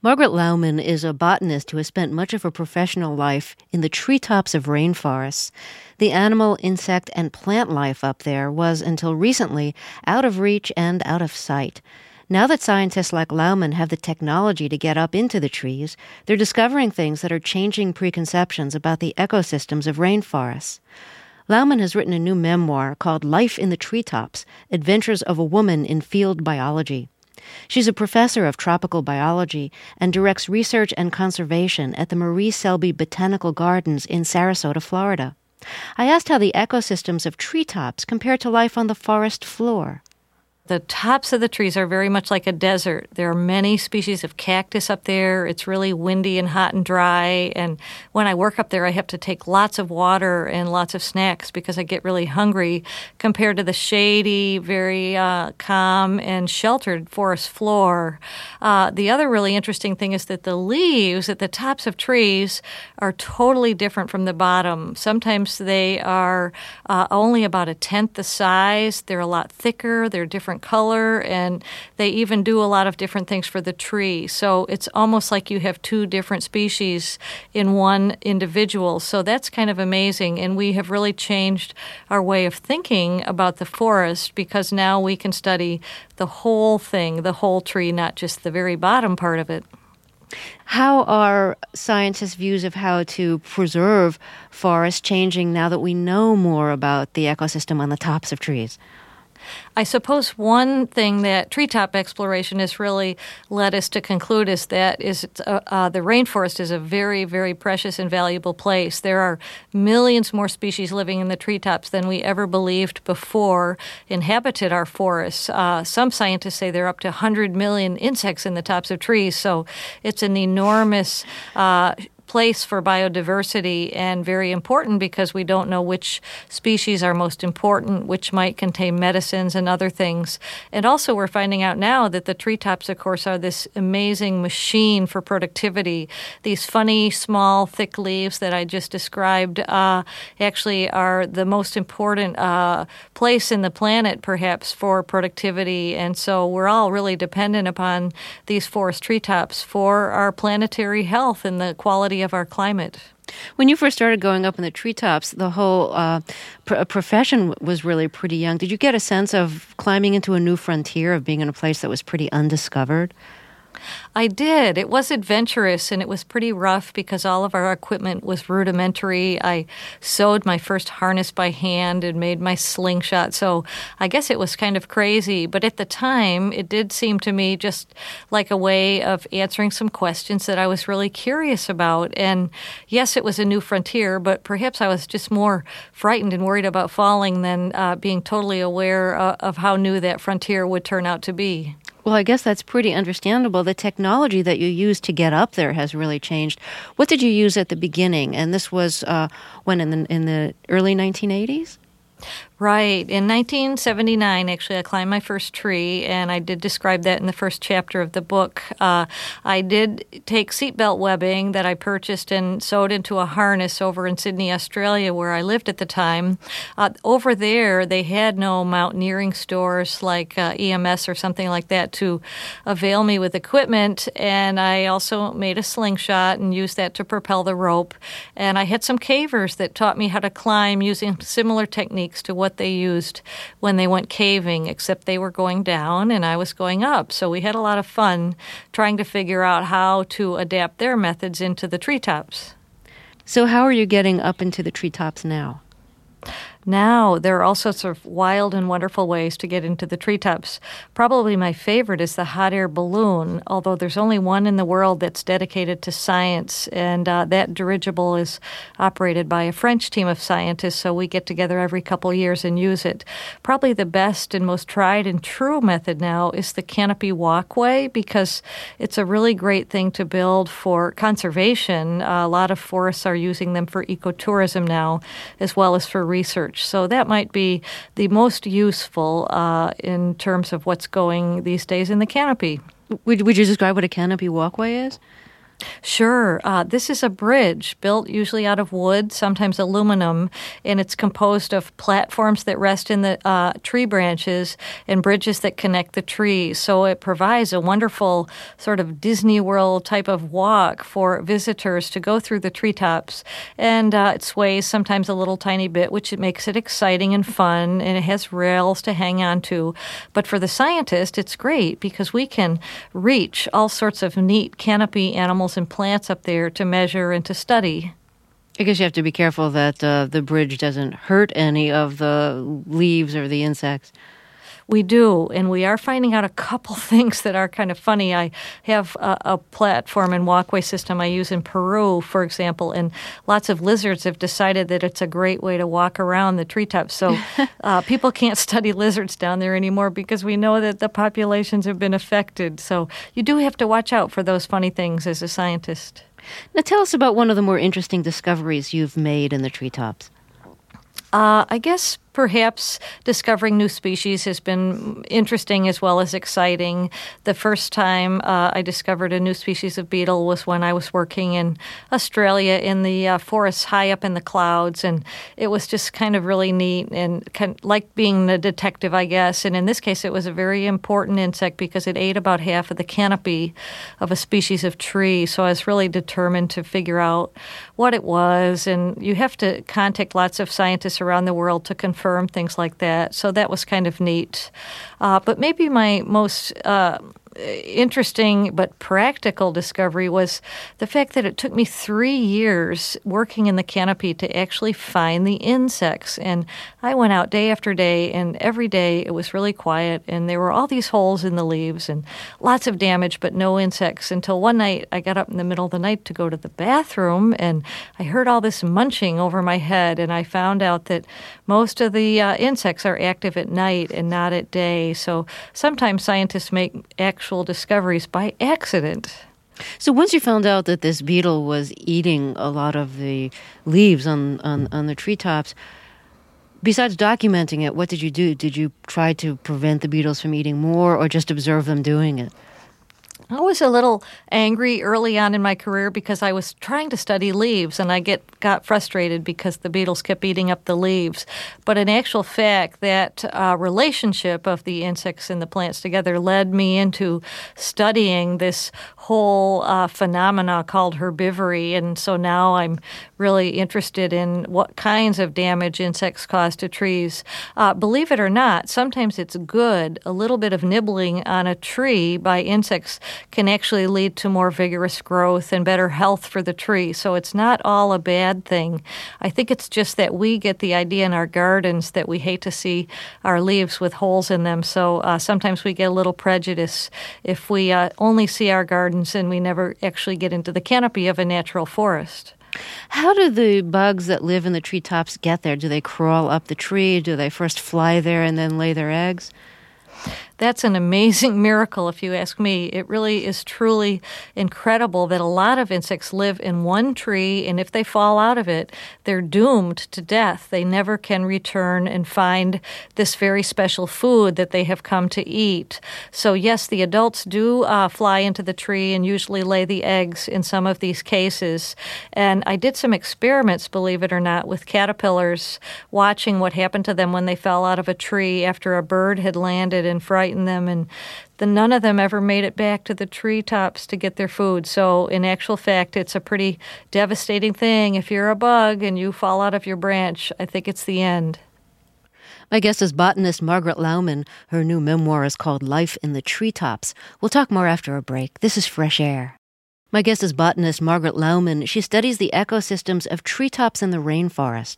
Margaret Laumann is a botanist who has spent much of her professional life in the treetops of rainforests. The animal, insect, and plant life up there was, until recently, out of reach and out of sight. Now that scientists like Laumann have the technology to get up into the trees, they're discovering things that are changing preconceptions about the ecosystems of rainforests. Laumann has written a new memoir called Life in the Treetops: Adventures of a Woman in Field Biology. She's a professor of tropical biology and directs research and conservation at the Marie Selby Botanical Gardens in Sarasota, Florida. I asked how the ecosystems of treetops compare to life on the forest floor. The tops of the trees are very much like a desert. There are many species of cactus up there. It's really windy and hot and dry. And when I work up there, I have to take lots of water and lots of snacks because I get really hungry compared to the shady, very calm and sheltered forest floor. The other really interesting thing is that the leaves at the tops of trees are totally different from the bottom. Sometimes they are only about a tenth the size. They're a lot thicker. They're different color, and they even do a lot of different things for the tree. So it's almost like you have two different species in one individual. So that's kind of amazing, and we have really changed our way of thinking about the forest because now we can study the whole thing, the whole tree, not just the very bottom part of it. How are scientists' views of how to preserve forests changing now that we know more about the ecosystem on the tops of trees? I suppose one thing that treetop exploration has really led us to conclude is that the rainforest is a very, very precious and valuable place. There are millions more species living in the treetops than we ever believed before inhabited our forests. Some scientists say there are up to 100 million insects in the tops of trees, so it's an enormous place for biodiversity and very important because we don't know which species are most important, which might contain medicines and other things. And also we're finding out now that the treetops, of course, are this amazing machine for productivity. These funny, small, thick leaves that I just described actually are the most important place in the planet, perhaps, for productivity. And so we're all really dependent upon these forest treetops for our planetary health and the quality of our climate. When you first started going up in the treetops, the whole profession was really pretty young. Did you get a sense of climbing into a new frontier, of being in a place that was pretty undiscovered? I did. It was adventurous, and it was pretty rough because all of our equipment was rudimentary. I sewed my first harness by hand and made my slingshot, so I guess it was kind of crazy. But at the time, it did seem to me just like a way of answering some questions that I was really curious about. And yes, it was a new frontier, but perhaps I was just more frightened and worried about falling than being totally aware of how new that frontier would turn out to be. Well, I guess that's pretty understandable. The technology that you use to get up there has really changed. What did you use at the beginning? And this was when in the early 1980s? Right. In 1979, actually, I climbed my first tree, and I did describe that in the first chapter of the book. I did take seatbelt webbing that I purchased and sewed into a harness over in Sydney, Australia, where I lived at the time. Over there, they had no mountaineering stores like EMS or something like that to avail me with equipment, and I also made a slingshot and used that to propel the rope. And I had some cavers that taught me how to climb using similar techniques to what they used when they went caving, except they were going down and I was going up. So we had a lot of fun trying to figure out how to adapt their methods into the treetops. So how are you getting up into the treetops now? Now, there are all sorts of wild and wonderful ways to get into the treetops. Probably my favorite is the hot air balloon, although there's only one in the world that's dedicated to science, and that dirigible is operated by a French team of scientists, so we get together every couple years and use it. Probably the best and most tried and true method now is the canopy walkway, because it's a really great thing to build for conservation. A lot of forests are using them for ecotourism now, as well as for research. So that might be the most useful in terms of what's going these days in the canopy. Would you describe what a canopy walkway is? Sure. This is a bridge built usually out of wood, sometimes aluminum, and it's composed of platforms that rest in the tree branches and bridges that connect the trees. So it provides a wonderful sort of Disney World type of walk for visitors to go through the treetops. And it sways sometimes a little tiny bit, which makes it exciting and fun, and it has rails to hang on to. But for the scientist, it's great because we can reach all sorts of neat canopy animals and plants up there to measure and to study. I guess you have to be careful that the bridge doesn't hurt any of the leaves or the insects. We do, and we are finding out a couple things that are kind of funny. I have a platform and walkway system I use in Peru, for example, and lots of lizards have decided that it's a great way to walk around the treetops. So people can't study lizards down there anymore because we know that the populations have been affected. So you do have to watch out for those funny things as a scientist. Now tell us about one of the more interesting discoveries you've made in the treetops. I guess perhaps discovering new species has been interesting as well as exciting. The first time I discovered a new species of beetle was when I was working in Australia in the forests high up in the clouds, and it was just kind of really neat and kind of like being the detective, I guess. And in this case, it was a very important insect because it ate about half of the canopy of a species of tree. So I was really determined to figure out what it was, and you have to contact lots of scientists around the world to confirm things like that. So that was kind of neat. But maybe my most interesting but practical discovery was the fact that it took me 3 years working in the canopy to actually find the insects. And I went out day after day, and every day it was really quiet, and there were all these holes in the leaves and lots of damage, but no insects, until one night I got up in the middle of the night to go to the bathroom, and I heard all this munching over my head, and I found out that most of the insects are active at night and not at day. So sometimes scientists make actual discoveries by accident. So once you found out that this beetle was eating a lot of the leaves on the treetops, besides documenting it, what did you do? Did you try to prevent the beetles from eating more or just observe them doing it? I was a little angry early on in my career because I was trying to study leaves, and I got frustrated because the beetles kept eating up the leaves. But in actual fact, that relationship of the insects and the plants together led me into studying this whole phenomena called herbivory. And so now I'm really interested in what kinds of damage insects cause to trees. Believe it or not, sometimes it's good. A little bit of nibbling on a tree by insects can actually lead to more vigorous growth and better health for the tree. So it's not all a bad thing. I think it's just that we get the idea in our gardens that we hate to see our leaves with holes in them. So sometimes we get a little prejudice if we only see our gardens and we never actually get into the canopy of a natural forest. How do the bugs that live in the treetops get there? Do they crawl up the tree? Do they first fly there and then lay their eggs? That's an amazing miracle, if you ask me. It really is truly incredible that a lot of insects live in one tree, and if they fall out of it, they're doomed to death. They never can return and find this very special food that they have come to eat. So yes, the adults do fly into the tree and usually lay the eggs in some of these cases. And I did some experiments, believe it or not, with caterpillars, watching what happened to them when they fell out of a tree after a bird had landed and frightened them, and none of them ever made it back to the treetops to get their food. So in actual fact, it's a pretty devastating thing. If you're a bug and you fall out of your branch, I think it's the end. My guest is botanist Margaret Laumann. Her new memoir is called Life in the Treetops. We'll talk more after a break. This is Fresh Air. My guest is botanist Margaret Laumann. She studies the ecosystems of treetops in the rainforest.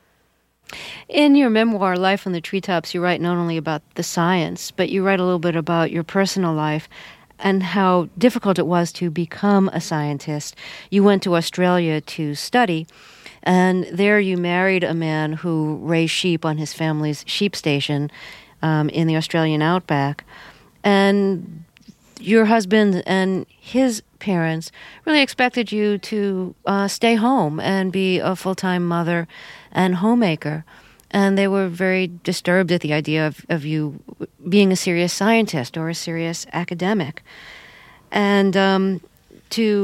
In your memoir, Life on the Treetops, you write not only about the science, but you write a little bit about your personal life and how difficult it was to become a scientist. You went to Australia to study, and there you married a man who raised sheep on his family's sheep station in the Australian outback. And your husband and his parents really expected you to stay home and be a full-time mother and homemaker. And they were very disturbed at the idea of you being a serious scientist or a serious academic. And to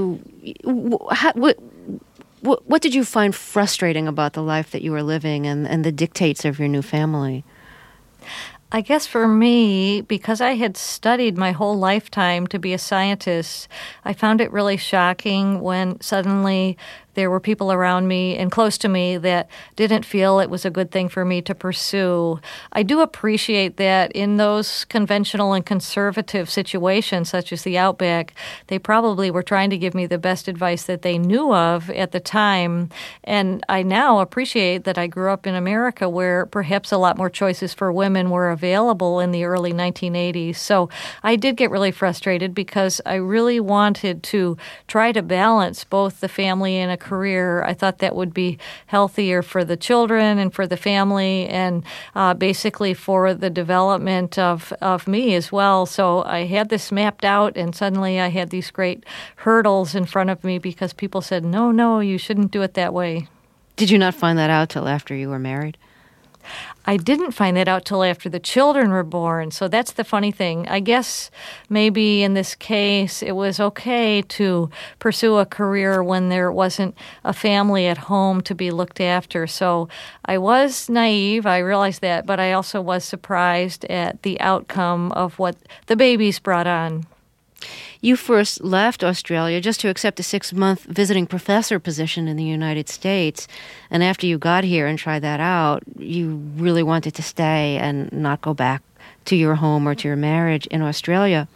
what did you find frustrating about the life that you were living and the dictates of your new family? I guess for me, because I had studied my whole lifetime to be a scientist, I found it really shocking when suddenly there were people around me and close to me that didn't feel it was a good thing for me to pursue. I do appreciate that in those conventional and conservative situations, such as the Outback, they probably were trying to give me the best advice that they knew of at the time. And I now appreciate that I grew up in America where perhaps a lot more choices for women were available in the early 1980s. So I did get really frustrated because I really wanted to try to balance both the family and a career. I thought that would be healthier for the children and for the family and basically for the development of me as well. So I had this mapped out and suddenly I had these great hurdles in front of me because people said, no, you shouldn't do it that way. Did you not find that out till after you were married? I didn't find that out till after the children were born. So that's the funny thing. I guess maybe in this case it was okay to pursue a career when there wasn't a family at home to be looked after. So I was naive, I realized that, but I also was surprised at the outcome of what the babies brought on. You first left Australia just to accept a 6-month visiting professor position in the United States. And after you got here and tried that out, you really wanted to stay and not go back to your home or to your marriage in Australia.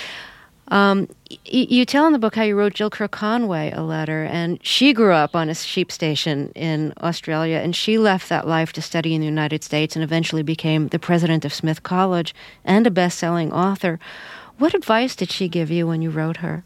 You tell in the book how you wrote Jill Kerr Conway a letter, and she grew up on a sheep station in Australia, and she left that life to study in the United States and eventually became the president of Smith College and a best-selling author. What advice did she give you when you wrote her?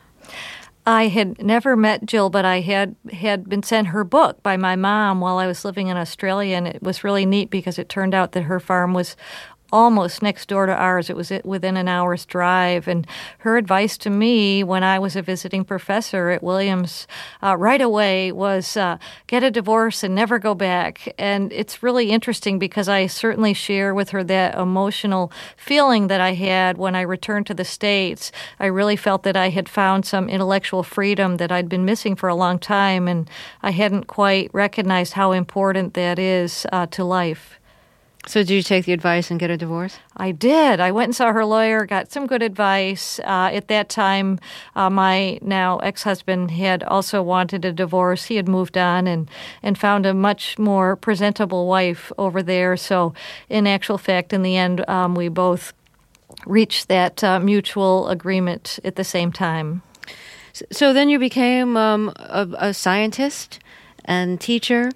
I had never met Jill, but I had been sent her book by my mom while I was living in Australia, and it was really neat because it turned out that her farm was almost next door to ours. It was within an hour's drive. And her advice to me when I was a visiting professor at Williams right away was get a divorce and never go back. And it's really interesting because I certainly share with her that emotional feeling that I had when I returned to the States. I really felt that I had found some intellectual freedom that I'd been missing for a long time, and I hadn't quite recognized how important that is to life. So did you take the advice and get a divorce? I did. I went and saw her lawyer, got some good advice. At that time, my now ex-husband had also wanted a divorce. He had moved on and found a much more presentable wife over there. So in actual fact, in the end, we both reached that mutual agreement at the same time. So then you became a scientist and teacher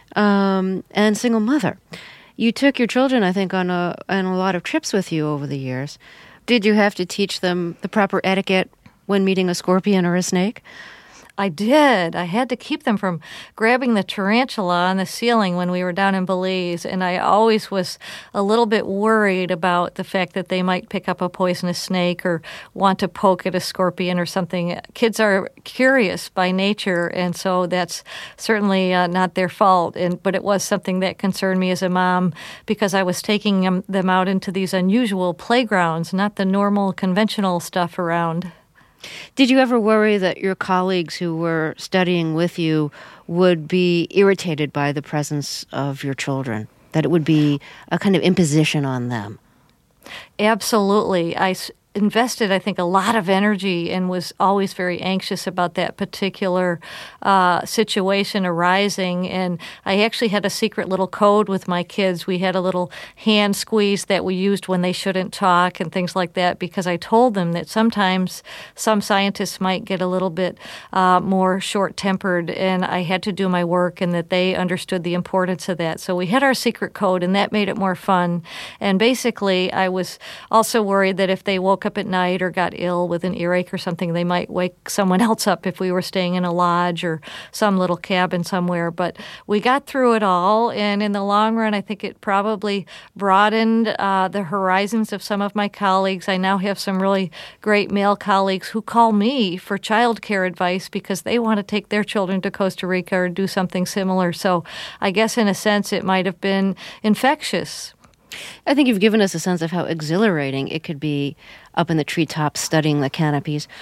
and single mother. You took your children, I think, on a lot of trips with you over the years. Did you have to teach them the proper etiquette when meeting a scorpion or a snake? I did. I had to keep them from grabbing the tarantula on the ceiling when we were down in Belize, and I always was a little bit worried about the fact that they might pick up a poisonous snake or want to poke at a scorpion or something. Kids are curious by nature, and so that's certainly not their fault. But it was something that concerned me as a mom because I was taking them out into these unusual playgrounds, not the normal, conventional stuff around. Did you ever worry that your colleagues who were studying with you would be irritated by the presence of your children, that it would be a kind of imposition on them? Absolutely. I invested, I think, a lot of energy and was always very anxious about that particular situation arising. And I actually had a secret little code with my kids. We had a little hand squeeze that we used when they shouldn't talk and things like that because I told them that sometimes some scientists might get a little bit more short-tempered, and I had to do my work and that they understood the importance of that. So we had our secret code, and that made it more fun. And basically, I was also worried that if they woke up at night or got ill with an earache or something, they might wake someone else up if we were staying in a lodge or some little cabin somewhere. But we got through it all, and in the long run, I think it probably broadened the horizons of some of my colleagues. I now have some really great male colleagues who call me for childcare advice because they want to take their children to Costa Rica or do something similar. So I guess in a sense it might have been infectious. I think you've given us a sense of how exhilarating it could be up in the treetops studying the canopies.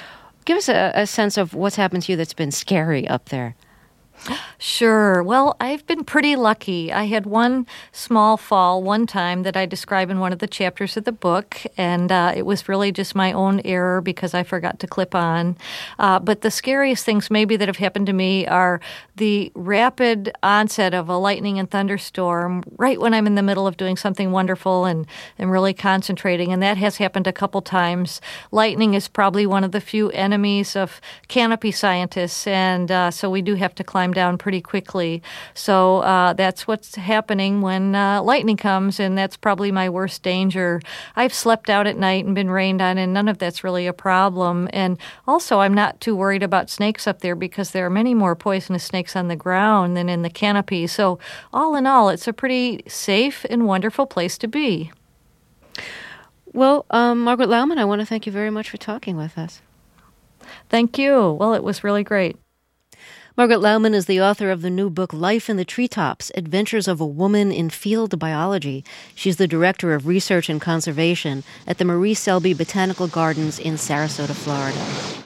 Give us a sense of what's happened to you that's been scary up there. Sure. Well, I've been pretty lucky. I had one small fall one time that I describe in one of the chapters of the book, and it was really just my own error because I forgot to clip on. But the scariest things maybe that have happened to me are the rapid onset of a lightning and thunderstorm right when I'm in the middle of doing something wonderful and really concentrating, and that has happened a couple times. Lightning is probably one of the few enemies of canopy scientists, and so we do have to climb down pretty quickly. So that's what's happening when lightning comes, and that's probably my worst danger. I've slept out at night and been rained on, and none of that's really a problem. And also, I'm not too worried about snakes up there because there are many more poisonous snakes on the ground than in the canopy. So all in all, it's a pretty safe and wonderful place to be. Well, Margaret Laumann, I want to thank you very much for talking with us. Thank you. Well, it was really great. Margaret Laumann is the author of the new book, Life in the Treetops, Adventures of a Woman in Field Biology. She's the Director of Research and Conservation at the Marie Selby Botanical Gardens in Sarasota, Florida.